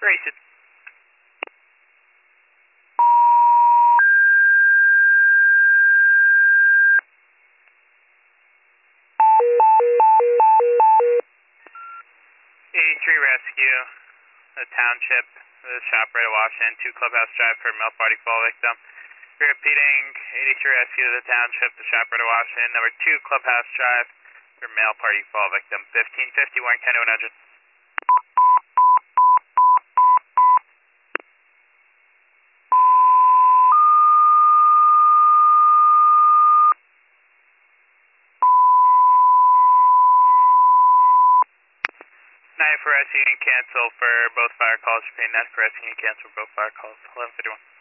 Racing. 83 rescue, the township, the shop right of Washington, 2 Clubhouse Drive for male party fall victim. Repeating, 83 rescue, the township, the shop right of Washington, number 2 Clubhouse Drive for male party fall victim. 1551 County 100. 9 for rescue and cancel for both fire calls. Repeating, 9 for rescue and cancel for both fire calls. 1151.